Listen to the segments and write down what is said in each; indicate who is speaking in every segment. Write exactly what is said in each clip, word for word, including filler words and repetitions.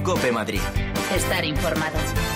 Speaker 1: COPE Madrid.
Speaker 2: Estar informado.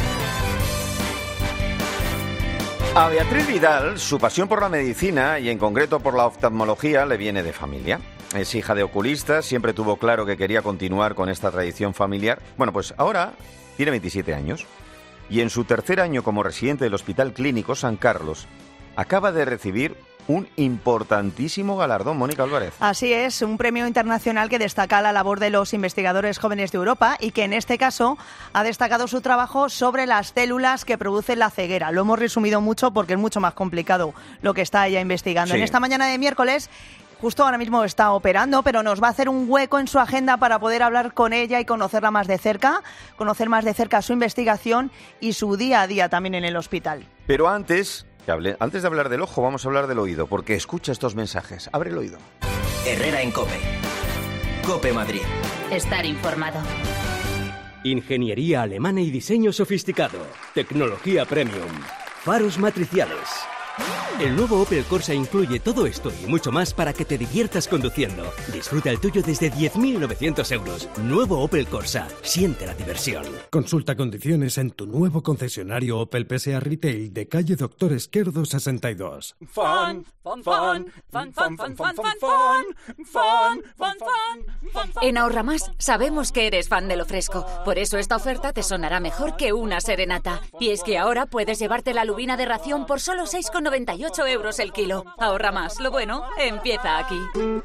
Speaker 3: A Beatriz Vidal, su pasión por la medicina y en concreto por la oftalmología le viene de familia. Es hija de oculistas, siempre tuvo claro que quería continuar con esta tradición familiar. Bueno, pues ahora tiene veintisiete años y en su tercer año como residente del Hospital Clínico San Carlos acaba de recibir un importantísimo galardón, Mónica Álvarez.
Speaker 4: Así es, un premio internacional que destaca la labor de los investigadores jóvenes de Europa y que en este caso ha destacado su trabajo sobre las células que producen la ceguera. Lo hemos resumido mucho porque es mucho más complicado lo que está ella investigando.
Speaker 3: Sí.
Speaker 4: En esta mañana de miércoles, justo ahora mismo está operando, pero nos va a hacer un hueco en su agenda para poder hablar con ella y conocerla más de cerca, conocer más de cerca su investigación y su día a día también en el hospital.
Speaker 3: Pero antes... Que hable, antes de hablar del ojo, vamos a hablar del oído, porque escucha estos mensajes. Abre el oído.
Speaker 1: Herrera en COPE. COPE Madrid.
Speaker 2: Estar informado.
Speaker 5: Ingeniería alemana y diseño sofisticado. Tecnología premium. Faros matriciales. El nuevo Opel Corsa incluye todo esto y mucho más para que te diviertas conduciendo. Disfruta el tuyo desde diez mil novecientos euros. Nuevo Opel Corsa. Siente la diversión.
Speaker 6: Consulta condiciones en tu nuevo concesionario Opel P S A Retail de calle Doctor Esquerdo sesenta y dos.
Speaker 7: Fan, fan, fan, fan, fan, fan, fan, fan, fan, fan, fan, fan.
Speaker 8: En Ahorramás sabemos que eres fan de lo fresco. Por eso esta oferta te sonará mejor que una serenata. Y es que ahora puedes llevarte la lubina de ración por solo seis con noventa y ocho euros el kilo. Ahorra más. Lo bueno empieza aquí.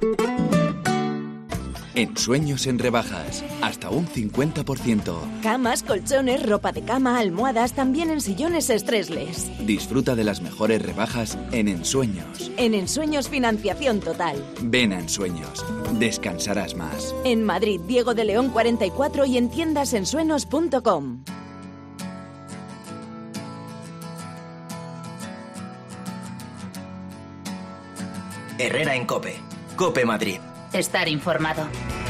Speaker 9: En Sueños en rebajas, hasta un cincuenta por ciento.
Speaker 10: Camas, colchones, ropa de cama, almohadas, también en sillones Stressless.
Speaker 9: Disfruta de las mejores rebajas en Ensueños.
Speaker 10: En Ensueños financiación total.
Speaker 9: Ven a Ensueños, descansarás más.
Speaker 10: En Madrid, Diego de León cuarenta y cuatro y en tiendas ensuenos punto com.
Speaker 1: Herrera en COPE. COPE Madrid.
Speaker 2: Estar informado.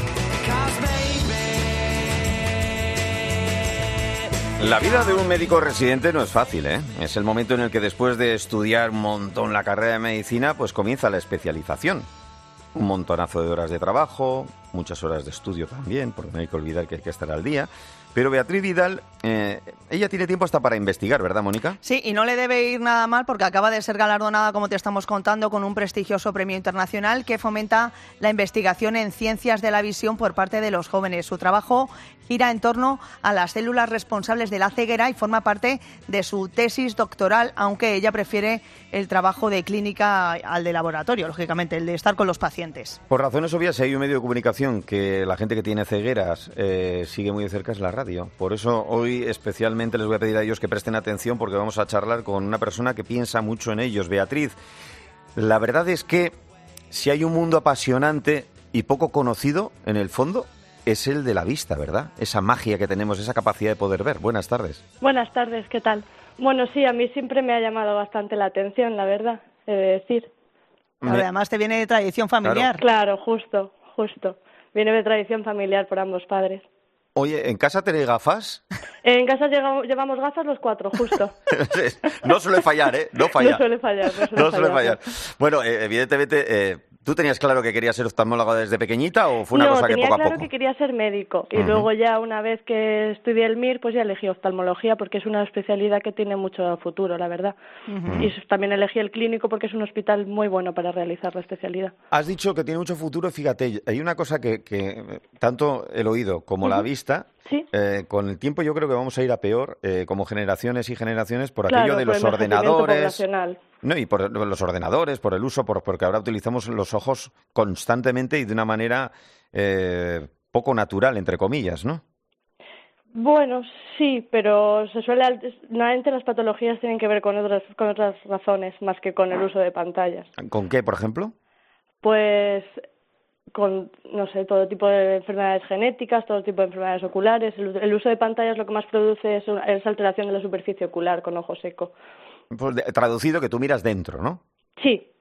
Speaker 3: La vida de un médico residente no es fácil, ¿eh? Es el momento en el que después de estudiar un montón la carrera de medicina, pues comienza la especialización. Un montonazo de horas de trabajo, muchas horas de estudio también, porque no hay que olvidar que hay que estar al día. Pero Beatriz Vidal, eh, ella tiene tiempo hasta para investigar, ¿verdad, Mónica?
Speaker 4: Sí, y no le debe ir nada mal porque acaba de ser galardonada, como te estamos contando, con un prestigioso premio internacional que fomenta la investigación en ciencias de la visión por parte de los jóvenes. Su trabajo gira en torno a las células responsables de la ceguera y forma parte de su tesis doctoral, aunque ella prefiere el trabajo de clínica al de laboratorio, lógicamente, el de estar con los pacientes.
Speaker 3: Por razones obvias, si hay un medio de comunicación que la gente que tiene cegueras eh, sigue muy de cerca, es la radio. Por eso hoy especialmente les voy a pedir a ellos que presten atención porque vamos a charlar con una persona que piensa mucho en ellos. Beatriz, la verdad es que si hay un mundo apasionante y poco conocido, en el fondo, es el de la vista, ¿verdad? Esa magia que tenemos, esa capacidad de poder ver. Buenas tardes.
Speaker 11: Buenas tardes, ¿qué tal? Bueno, sí, a mí siempre me ha llamado bastante la atención, la verdad, he de decir.
Speaker 4: Me... Además te viene de tradición familiar.
Speaker 11: Claro, claro, justo, justo. Viene de tradición familiar por ambos padres.
Speaker 3: Oye, ¿en casa tenéis gafas?
Speaker 11: En casa llegamos, llevamos gafas los cuatro, justo.
Speaker 3: No suele fallar, ¿eh? No falla.
Speaker 11: No suele fallar. No suele,
Speaker 3: no suele
Speaker 11: fallar.
Speaker 3: fallar. Bueno, eh, evidentemente, eh, ¿tú tenías claro que querías ser oftalmóloga desde pequeñita o fue una
Speaker 11: no,
Speaker 3: cosa que poco a poco?
Speaker 11: No, tenía claro que quería ser médico. Y
Speaker 3: uh-huh.
Speaker 11: luego ya una vez que estudié el M I R, pues ya elegí oftalmología porque es una especialidad que tiene mucho futuro, la verdad. Uh-huh. Y también elegí el clínico porque es un hospital muy bueno para realizar la especialidad.
Speaker 3: Has dicho que tiene mucho futuro. Fíjate, hay una cosa que, que tanto el oído como uh-huh. la vista...
Speaker 11: ¿Sí?
Speaker 3: Eh, con el tiempo yo creo que vamos a ir a peor, eh, como generaciones y generaciones, por
Speaker 11: claro,
Speaker 3: aquello de
Speaker 11: por
Speaker 3: los
Speaker 11: el
Speaker 3: ordenadores.
Speaker 11: No,
Speaker 3: y por los ordenadores, por el uso, por, porque ahora utilizamos los ojos constantemente y de una manera eh, poco natural, entre comillas, ¿no?
Speaker 11: Bueno, sí, pero se suele normalmente las patologías tienen que ver con otras con otras razones más que con el uso de pantallas.
Speaker 3: ¿Con qué, por ejemplo?
Speaker 11: Pues con, no sé, todo tipo de enfermedades genéticas, todo tipo de enfermedades oculares. El, el uso de pantallas lo que más produce es, una, es alteración de la superficie ocular con ojo seco.
Speaker 3: Pues de, traducido que tú miras dentro, ¿no?
Speaker 11: Sí.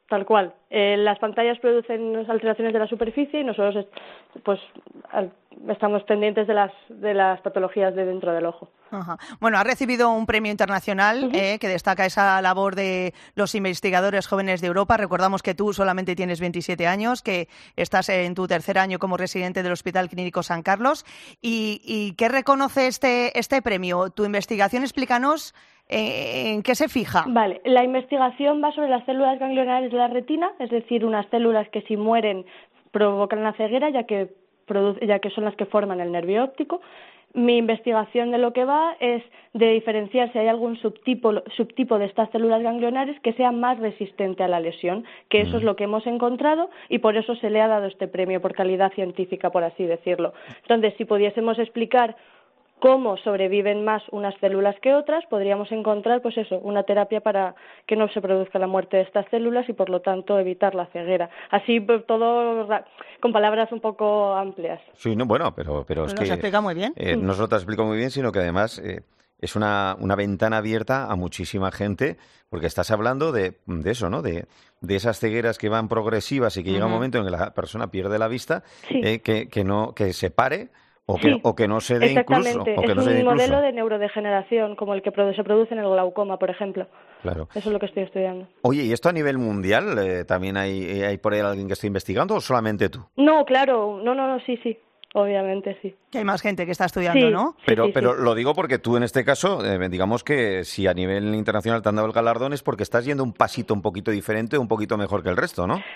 Speaker 11: tal cual. Eh, las pantallas producen alteraciones de la superficie y nosotros pues al, estamos pendientes de las de las patologías de dentro del ojo.
Speaker 4: Ajá. Bueno, ha recibido un premio internacional uh-huh. eh, que destaca esa labor de los investigadores jóvenes de Europa. Recordamos que tú solamente tienes veintisiete años, que estás en tu tercer año como residente del Hospital Clínico San Carlos. ¿Y, y qué reconoce este, este premio? Tu investigación, explícanos ¿en qué se fija?
Speaker 11: Vale, la investigación va sobre las células ganglionares de la retina, es decir, unas células que si mueren provocan la ceguera, ya que, produ- ya que son las que forman el nervio óptico. Mi investigación de lo que va es de diferenciar si hay algún subtipo, subtipo de estas células ganglionares que sea más resistente a la lesión, que eso es lo que hemos encontrado y por eso se le ha dado este premio por calidad científica, por así decirlo. Entonces, si pudiésemos explicar cómo sobreviven más unas células que otras, podríamos encontrar, pues eso, una terapia para que no se produzca la muerte de estas células y, por lo tanto, evitar la ceguera. Así, pues, todo con palabras un poco amplias.
Speaker 3: Sí, no, bueno, pero, pero es
Speaker 4: nos
Speaker 3: que...
Speaker 4: Nos explica muy bien.
Speaker 3: Eh, no solo te explica muy bien, sino que además eh, es una, una ventana abierta a muchísima gente, porque estás hablando de, de eso, ¿no? De, de esas cegueras que van progresivas y que uh-huh. llega un momento en que la persona pierde la vista, sí. eh, que, que, no, que se pare... O que,
Speaker 11: sí,
Speaker 3: o que no se dé incluso. O que
Speaker 11: es
Speaker 3: no se dé
Speaker 11: un
Speaker 3: incluso.
Speaker 11: modelo de neurodegeneración, como el que se produce en el glaucoma, por ejemplo.
Speaker 3: Claro.
Speaker 11: Eso es lo que estoy estudiando.
Speaker 3: Oye, ¿y esto a nivel mundial eh, también hay, hay por ahí alguien que esté investigando o solamente tú?
Speaker 11: No, claro, no, no, no, sí, sí, obviamente sí.
Speaker 4: Que hay más gente que está estudiando,
Speaker 11: sí,
Speaker 4: ¿no?
Speaker 3: Pero,
Speaker 11: sí, sí,
Speaker 3: pero
Speaker 11: sí.
Speaker 3: lo digo porque tú en este caso, eh, digamos que si a nivel internacional te han dado el galardón es porque estás yendo un pasito un poquito diferente, un poquito mejor que el resto, ¿no?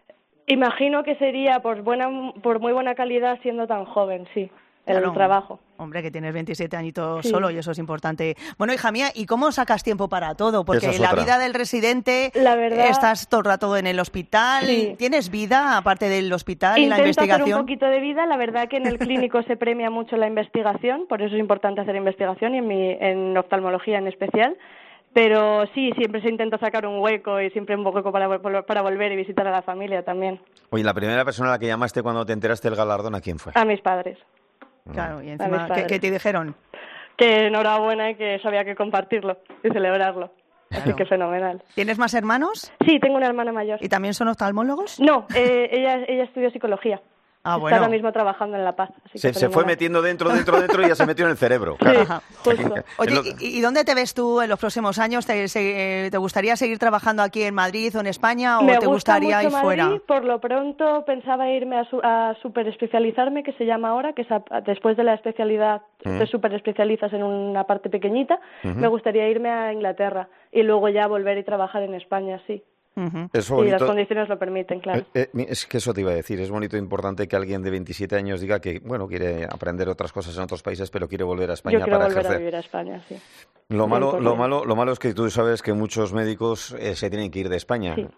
Speaker 11: Imagino que sería por buena, por muy buena calidad siendo tan joven, sí. El
Speaker 4: claro.
Speaker 11: trabajo.
Speaker 4: Hombre, que tienes veintisiete añitos
Speaker 11: sí.
Speaker 4: solo y eso es importante. Bueno, hija mía, ¿y cómo sacas tiempo para todo? Porque
Speaker 3: es
Speaker 4: la
Speaker 3: otra.
Speaker 4: vida del residente,
Speaker 11: la verdad,
Speaker 4: estás todo el rato en el hospital.
Speaker 11: Sí.
Speaker 4: ¿Tienes vida aparte del hospital
Speaker 11: Intento
Speaker 4: y la investigación?
Speaker 11: hacer un poquito de vida. La verdad que en el clínico se premia mucho la investigación, por eso es importante hacer investigación y en, mi, en oftalmología en especial. Pero sí, siempre se intenta sacar un hueco y siempre un hueco para, para volver y visitar a la familia también.
Speaker 3: Oye, la primera persona a la que llamaste cuando te enteraste del galardón, ¿a quién fue?
Speaker 11: A mis padres.
Speaker 4: Claro, y encima, ¿qué, ¿qué te dijeron?
Speaker 11: Que enhorabuena y que eso había que compartirlo y celebrarlo. Claro. Así que fenomenal.
Speaker 4: ¿Tienes más hermanos?
Speaker 11: Sí, tengo una hermana mayor.
Speaker 4: ¿Y también son oftalmólogos?
Speaker 11: No, eh, ella, ella estudió psicología.
Speaker 4: Ah,
Speaker 11: Está
Speaker 4: bueno.
Speaker 11: ahora mismo trabajando en La Paz. Así
Speaker 3: se,
Speaker 11: que
Speaker 3: se fue metiendo dentro, dentro, dentro y ya se metió en el cerebro. Claro.
Speaker 11: Sí, justo.
Speaker 4: Oye, ¿y, ¿y dónde te ves tú en los próximos años? ¿Te, se, ¿Te gustaría seguir trabajando aquí en Madrid o en España o
Speaker 11: Me
Speaker 4: te gustaría ir
Speaker 11: Madrid,
Speaker 4: fuera?
Speaker 11: Por lo pronto pensaba irme a, su, a superespecializarme, que se llama ahora, que es a, después de la especialidad, uh-huh. te superespecializas en una parte pequeñita. Uh-huh. Me gustaría irme a Inglaterra y luego ya volver y trabajar en España, sí.
Speaker 4: Uh-huh.
Speaker 11: Y las condiciones lo permiten, claro.
Speaker 3: Eh, eh, es que eso te iba a decir, es bonito e importante que alguien de veintisiete años diga que, bueno, quiere aprender otras cosas en otros países, pero quiere volver a España
Speaker 11: Yo quiero
Speaker 3: para
Speaker 11: volver
Speaker 3: ejercer.
Speaker 11: a vivir a España, sí.
Speaker 3: Lo malo, lo malo, lo malo es que tú sabes que muchos médicos eh, se tienen que ir de España.
Speaker 11: Sí.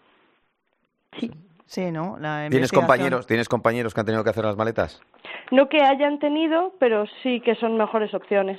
Speaker 4: Sí, sí, ¿no? La
Speaker 3: ¿Tienes compañeros, ¿Tienes compañeros que han tenido que hacer las maletas?
Speaker 11: No que hayan tenido, pero sí que son mejores opciones.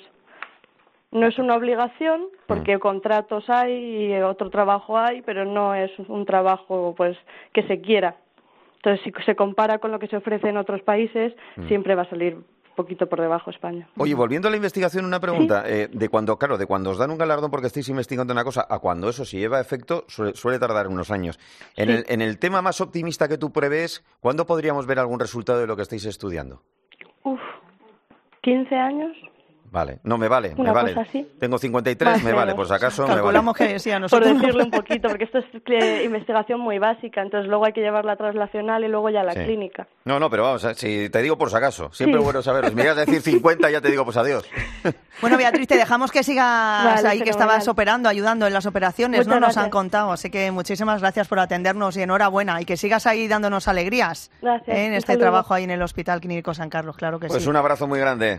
Speaker 11: No es una obligación, porque mm. contratos hay y otro trabajo hay, pero no es un trabajo pues que se quiera. Entonces, si se compara con lo que se ofrece en otros países, mm. siempre va a salir un poquito por debajo España.
Speaker 3: Oye, volviendo a la investigación, una pregunta.
Speaker 11: ¿Sí?
Speaker 3: Eh, de cuando, claro, de cuando os dan un galardón porque estáis investigando una cosa, a cuando eso si lleva efecto, suele, suele tardar unos años. En, sí. el, en el tema más optimista que tú prevés, ¿cuándo podríamos ver algún resultado de lo que estáis estudiando?
Speaker 11: Uf, ¿quince años?
Speaker 3: Vale, no, me vale,
Speaker 11: Una
Speaker 3: me vale.
Speaker 11: Cosa así.
Speaker 3: Tengo cincuenta y tres,
Speaker 11: Más
Speaker 3: me
Speaker 11: menos.
Speaker 3: vale, por si acaso
Speaker 4: Calculamos
Speaker 3: me vale.
Speaker 4: que sí, a nosotros.
Speaker 11: Por decirlo un poquito, porque esto es investigación muy básica, entonces luego hay que llevarla a translacional y luego ya a la
Speaker 3: sí.
Speaker 11: clínica.
Speaker 3: No, no, pero vamos, si te digo por si acaso, siempre
Speaker 11: sí.
Speaker 3: es bueno saberlo. Si me ibas a decir cincuenta, ya te digo pues adiós.
Speaker 4: Bueno, Beatriz, te dejamos que sigas
Speaker 11: vale,
Speaker 4: ahí,
Speaker 11: fenomenal.
Speaker 4: que estabas operando, ayudando en las operaciones,
Speaker 11: Muchas
Speaker 4: ¿no? Nos
Speaker 11: gracias.
Speaker 4: han contado, así que muchísimas gracias por atendernos y enhorabuena, y que sigas ahí dándonos alegrías.
Speaker 11: Gracias.
Speaker 4: ¿eh? En este
Speaker 11: saludo.
Speaker 4: trabajo ahí en el Hospital Clínico San Carlos, claro que
Speaker 3: pues
Speaker 4: sí.
Speaker 3: Pues un abrazo muy grande.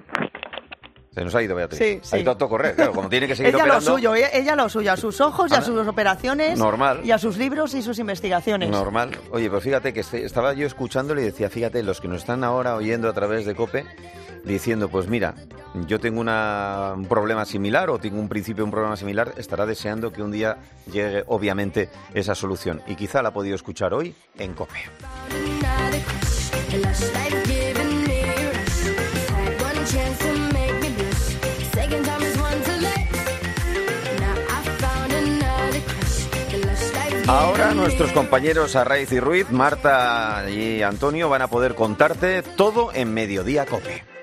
Speaker 3: Se nos ha ido, Beatriz.
Speaker 4: Sí, sí.
Speaker 3: Ha ido a todo correr, claro, como tiene que seguir
Speaker 4: ella
Speaker 3: operando.
Speaker 4: Lo suyo, ella, ella lo suyo, a sus ojos y a
Speaker 3: Ah,
Speaker 4: sus operaciones.
Speaker 3: Normal.
Speaker 4: Y a sus libros y sus investigaciones.
Speaker 3: Normal. Oye, pues fíjate que este, estaba yo escuchándole y decía, fíjate, los que nos están ahora oyendo a través de COPE, diciendo, pues mira, yo tengo una, un problema similar o tengo un principio de un problema similar, estará deseando que un día llegue, obviamente, esa solución. Y quizá la ha podido escuchar hoy en COPE. Ahora nuestros compañeros Arraiz y Ruiz, Marta y Antonio van a poder contarte todo en Mediodía COPE.